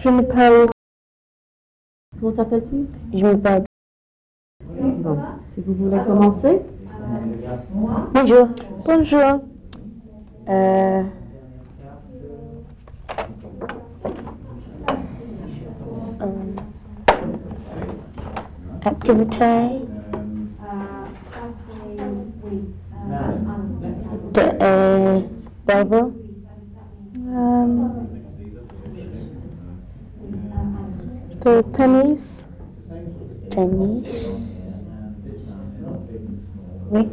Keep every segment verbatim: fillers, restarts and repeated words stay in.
Je m'appelle. Comment t'appelles-tu? Je m'appelle. Bon, si vous voulez commencer. Bonjour. Bonjour. Euh, um, activité de euh, Bible. Um, de tennis. Tennis. Oui.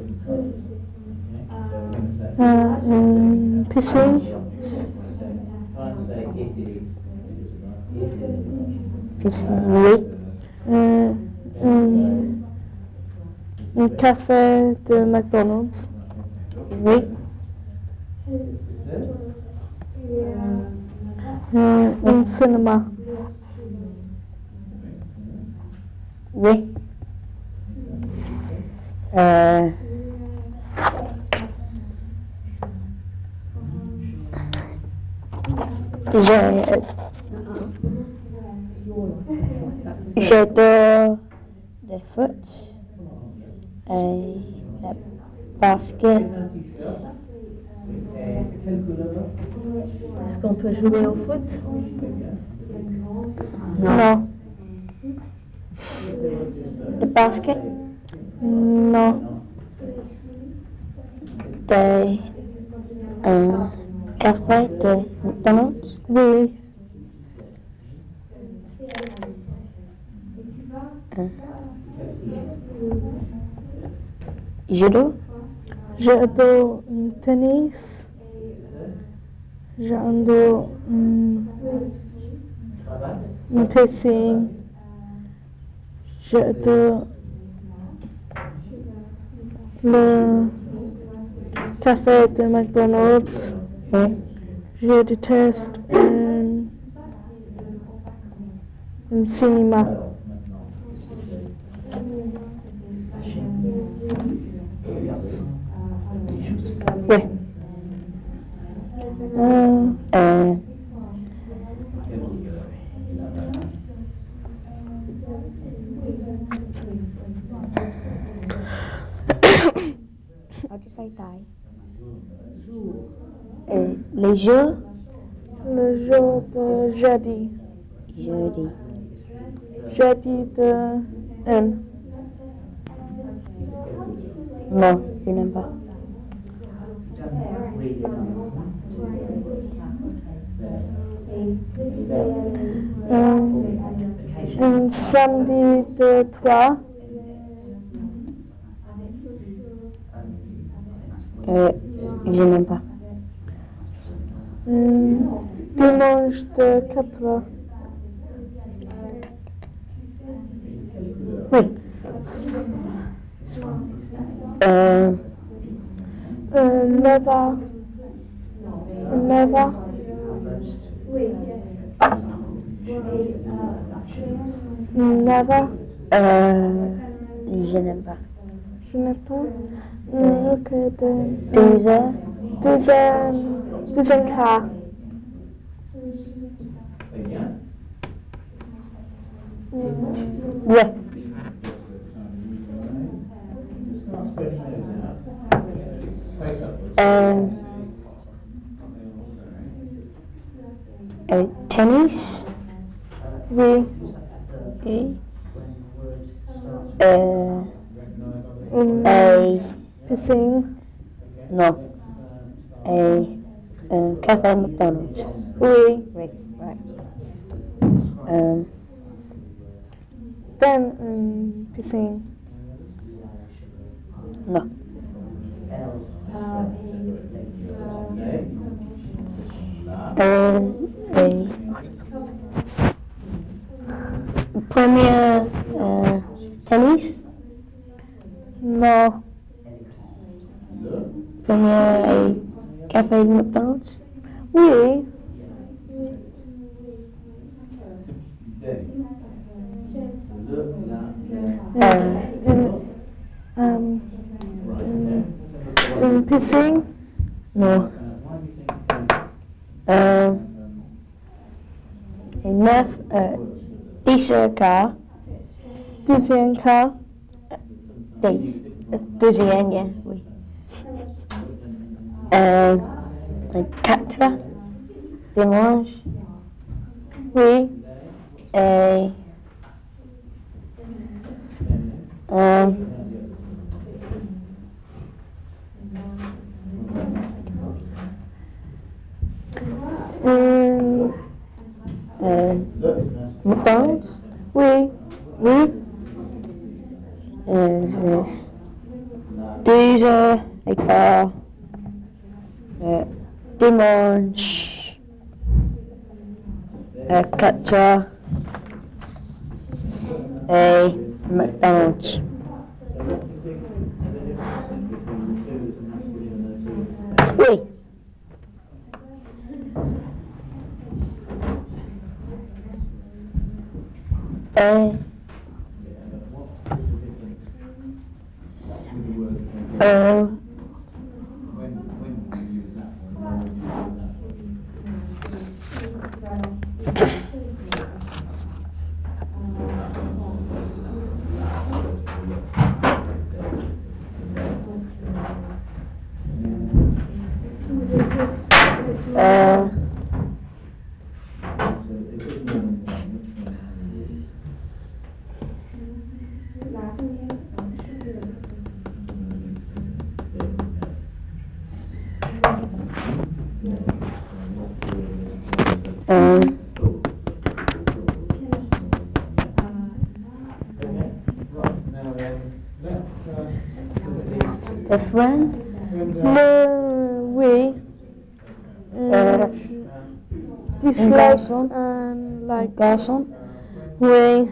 Uh, um, piscine. Piscine. Oui. Uh, um, un café de McDonald's. Oui. Uh, un cinéma. Oui. Euh, j'ai j'adore le foot et le basket. Est-ce qu'on peut jouer au foot? Non. Non. Le basket. Non. De un café de McDonald's. Oui. Euh, judo. J'adore um, tennis. J'adore um, um, piscine. J'adore le café de McDonald's. Oui. Je déteste un, un cinéma. Oui. Euh, Euh, how do you say die? Euh, les jours. le jour de jeudi. Jeudi. Jeudi de N. Non, je n'aime pas. Un, un samedi de trois. Euh, je n'aime pas. Un dimanche de quatre. Oui. Euh, Un neuf. Un neuf. Neuf. euh, je n'aime pas. Je n'ai pas. Mm, ok, de Deux heures. deuxième, deuxième quart. Mm, Ouais. Euh, euh, tennis. oui. Et, euh, Une et, piscine. non. Et un café McDonald's. Oui. Oui, right. Euh, Then une piscine. non. Euh, et, premier euh, tennis. Non. Premier café McDonald's. Oui. Euh, Une, um, une, une piscine. non. Euh, Et neuf, euh, dix euh, car. Deuxième car. Dix. Euh, Deuxième, yeah, oui. Euh, quatre, dimanche. Oui. Et euh, Hum, euh, McDonald's. oui. Oui. Euh, deux heures et quart. Euh, dimanche. Euh, quatre heures. Et McDonald's. Oui. Et euh, euh, euh, a friend. Le, oui. Euh, Dislikes garçon. and like. Garçon. Oui.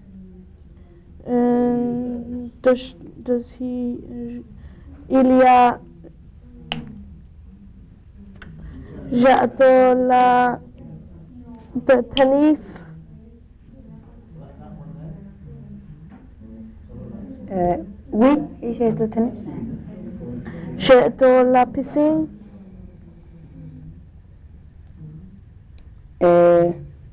Hum, does, does he, il y a, j'adore la, de tennis. Euh, oui, et j'ai de tennis. J'adore la piscine. Euh,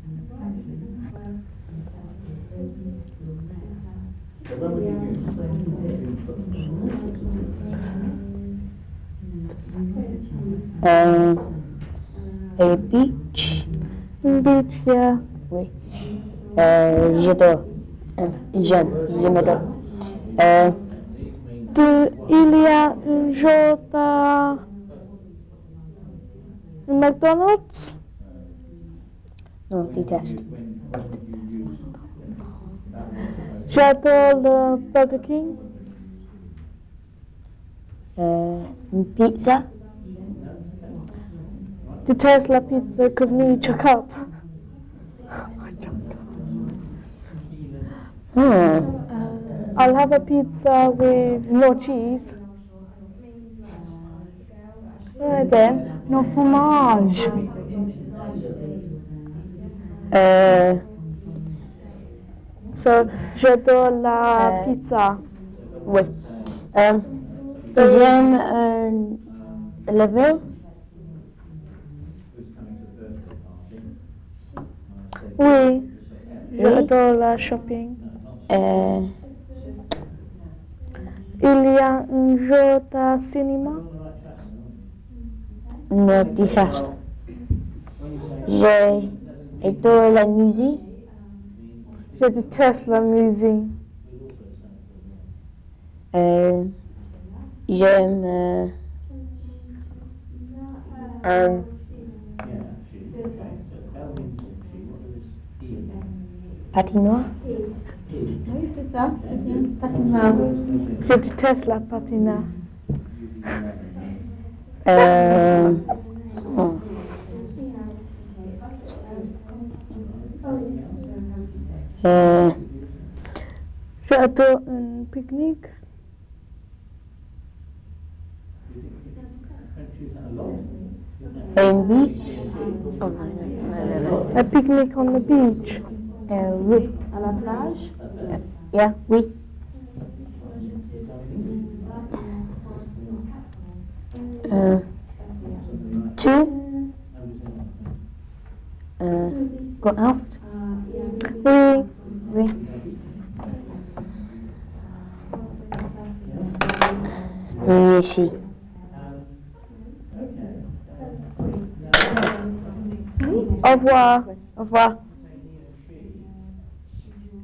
euh, et beach. Beach, yeah. Oui. Euh, j'adore. Euh, j'aime. J'aime adore. Euh, De, il y a un jour à McDonald's. non, déteste. J'adore le Burger King. Euh, une pizza. Detest la pizza because me chuck up. Hmm. I'll have a pizza with no cheese. Right then, no fromage. Euh, So, j'adore la Euh, pizza. oui. Euh, j'aime euh, la ville. Oui, j'adore la shopping. Euh, Il y a un jour à cinéma. non, déteste. J'ai adore la musique. Je déteste la musique. Euh, j'aime euh, un patinoire. Oui, c'est ça, c'est bien. Patinoire. Je déteste la patina. Euh, oh, euh, J'adore un pique-nique. un beach. Oh, non, non, non, non. Un pique-nique on the beach. Euh, oui. À la plage. Yeah, oui. Euh, two. Uh, go out. Oui. Oui. Rishi. Au revoir. Au revoir.